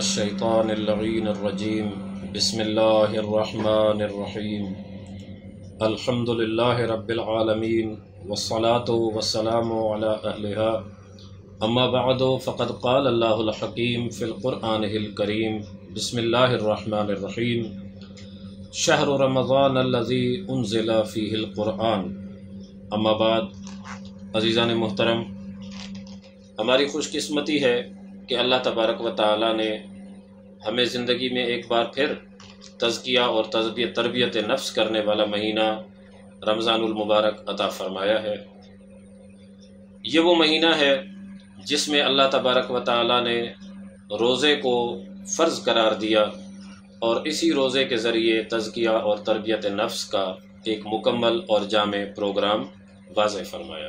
الشیطان اللعین الرجیم بسم اللہ الرحمن الرحیم الحمد للہ رب العالمین والصلاة والسلام علی اہلها اما بعد فقد قال اللہ الحکیم فی القرآن الکریم بسم اللہ الرحمن الرحیم شہر رمضان الذی انزل فیہ القرآن اما بعد عزیزان محترم، ہماری خوش قسمتی ہے کہ اللہ تبارک و تعالی نے ہمیں زندگی میں ایک بار پھر تزکیہ اور تربیت نفس کرنے والا مہینہ رمضان المبارک عطا فرمایا ہے۔ یہ وہ مہینہ ہے جس میں اللہ تبارک و تعالی نے روزے کو فرض قرار دیا اور اسی روزے کے ذریعے تزکیہ اور تربیت نفس کا ایک مکمل اور جامع پروگرام واضح فرمایا۔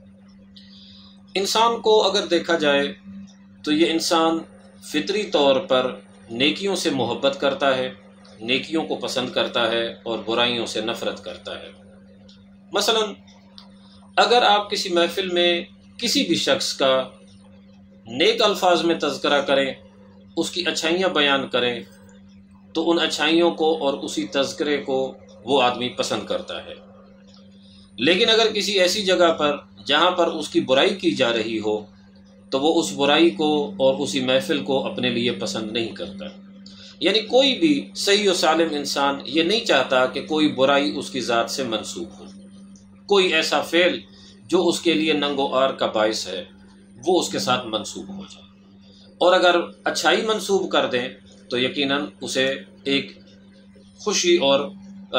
انسان کو اگر دیکھا جائے تو یہ انسان فطری طور پر نیکیوں سے محبت کرتا ہے، نیکیوں کو پسند کرتا ہے اور برائیوں سے نفرت کرتا ہے۔ مثلا اگر آپ کسی محفل میں کسی بھی شخص کا نیک الفاظ میں تذکرہ کریں، اس کی اچھائیاں بیان کریں، تو ان اچھائیوں کو اور اسی تذکرے کو وہ آدمی پسند کرتا ہے۔ لیکن اگر کسی ایسی جگہ پر جہاں پر اس کی برائی کی جا رہی ہو تو وہ اس برائی کو اور اسی محفل کو اپنے لیے پسند نہیں کرتا۔ یعنی کوئی بھی صحیح و سالم انسان یہ نہیں چاہتا کہ کوئی برائی اس کی ذات سے منسوب ہو، کوئی ایسا فعل جو اس کے لیے ننگ و عار کا باعث ہے وہ اس کے ساتھ منسوب ہو جائے، اور اگر اچھائی منسوب کر دیں تو یقیناً اسے ایک خوشی اور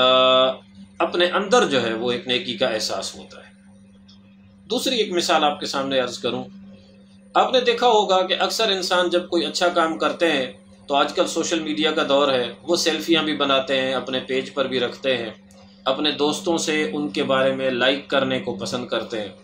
اپنے اندر جو ہے وہ ایک نیکی کا احساس ہوتا ہے۔ دوسری ایک مثال آپ کے سامنے عرض کروں، آپ نے دیکھا ہوگا کہ اکثر انسان جب کوئی اچھا کام کرتے ہیں تو آج کل سوشل میڈیا کا دور ہے، وہ سیلفیاں بھی بناتے ہیں، اپنے پیج پر بھی رکھتے ہیں، اپنے دوستوں سے ان کے بارے میں لائک کرنے کو پسند کرتے ہیں۔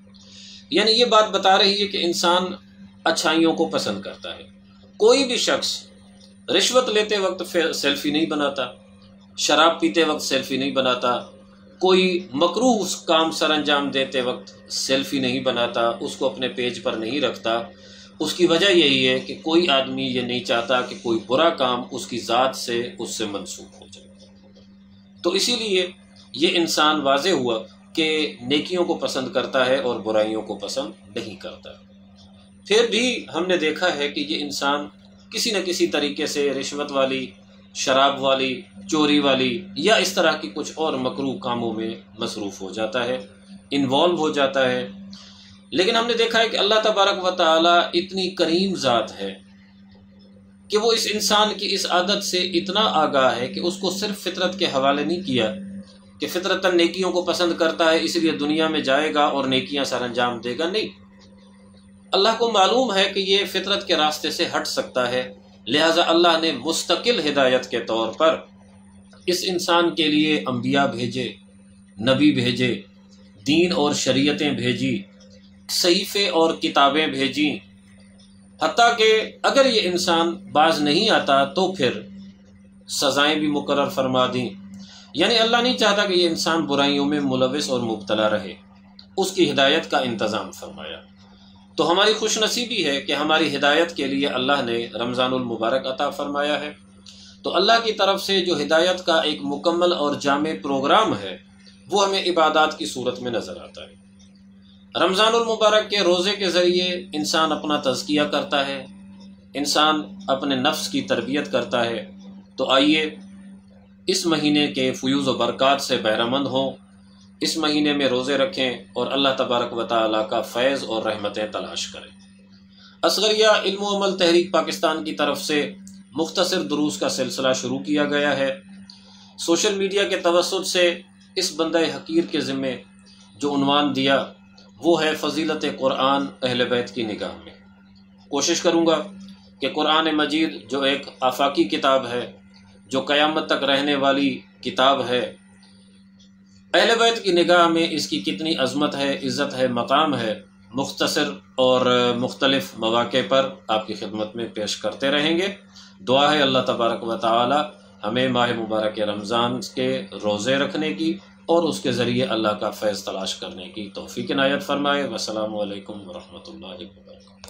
یعنی یہ بات بتا رہی ہے کہ انسان اچھائیوں کو پسند کرتا ہے۔ کوئی بھی شخص رشوت لیتے وقت سیلفی نہیں بناتا، شراب پیتے وقت سیلفی نہیں بناتا، کوئی مکروہ کام سر انجام دیتے وقت سیلفی نہیں بناتا، اس کو اپنے پیج پر نہیں رکھتا۔ اس کی وجہ یہی ہے کہ کوئی آدمی یہ نہیں چاہتا کہ کوئی برا کام اس کی ذات سے اس سے منسوب ہو جائے۔ تو اسی لیے یہ انسان واضح ہوا کہ نیکیوں کو پسند کرتا ہے اور برائیوں کو پسند نہیں کرتا۔ پھر بھی ہم نے دیکھا ہے کہ یہ انسان کسی نہ کسی طریقے سے رشوت والی، شراب والی، چوری والی یا اس طرح کی کچھ اور مکروہ کاموں میں مصروف ہو جاتا ہے، انوالو ہو جاتا ہے۔ لیکن ہم نے دیکھا ہے کہ اللہ تبارک و تعالی اتنی کریم ذات ہے کہ وہ اس انسان کی اس عادت سے اتنا آگاہ ہے کہ اس کو صرف فطرت کے حوالے نہیں کیا کہ فطرتاً نیکیوں کو پسند کرتا ہے اس لیے دنیا میں جائے گا اور نیکیاں سر انجام دے گا، نہیں۔ اللہ کو معلوم ہے کہ یہ فطرت کے راستے سے ہٹ سکتا ہے، لہٰذا اللہ نے مستقل ہدایت کے طور پر اس انسان کے لیے انبیاء بھیجے، نبی بھیجے، دین اور شریعتیں بھیجی، صحیفے اور کتابیں بھیجیں، حتیٰ کہ اگر یہ انسان باز نہیں آتا تو پھر سزائیں بھی مقرر فرما دیں۔ یعنی اللہ نہیں چاہتا کہ یہ انسان برائیوں میں ملوث اور مبتلا رہے، اس کی ہدایت کا انتظام فرمایا۔ تو ہماری خوش نصیبی ہے کہ ہماری ہدایت کے لیے اللہ نے رمضان المبارک عطا فرمایا ہے۔ تو اللہ کی طرف سے جو ہدایت کا ایک مکمل اور جامع پروگرام ہے وہ ہمیں عبادات کی صورت میں نظر آتا ہے۔ رمضان المبارک کے روزے کے ذریعے انسان اپنا تزکیہ کرتا ہے، انسان اپنے نفس کی تربیت کرتا ہے۔ تو آئیے اس مہینے کے فیوز و برکات سے بہرہ مند ہوں، اس مہینے میں روزے رکھیں اور اللہ تبارک و تعالیٰ کا فیض اور رحمتیں تلاش کریں۔ اصغریہ علم و عمل تحریک پاکستان کی طرف سے مختصر دروس کا سلسلہ شروع کیا گیا ہے۔ سوشل میڈیا کے توسط سے اس بندہ حقیر کے ذمے جو عنوان دیا وہ ہے فضیلت قرآن اہل بیت کی نگاہ میں۔ کوشش کروں گا کہ قرآن مجید جو ایک آفاقی کتاب ہے، جو قیامت تک رہنے والی کتاب ہے، اہل بیت کی نگاہ میں اس کی کتنی عظمت ہے، عزت ہے، مقام ہے، مختصر اور مختلف مواقع پر آپ کی خدمت میں پیش کرتے رہیں گے۔ دعا ہے اللہ تبارک و تعالی ہمیں ماہ مبارک رمضان کے روزے رکھنے کی اور اس کے ذریعے اللہ کا فیض تلاش کرنے کی توفیق عنایت فرمائے۔ والسلام علیکم ورحمۃ اللہ وبرکاتہ۔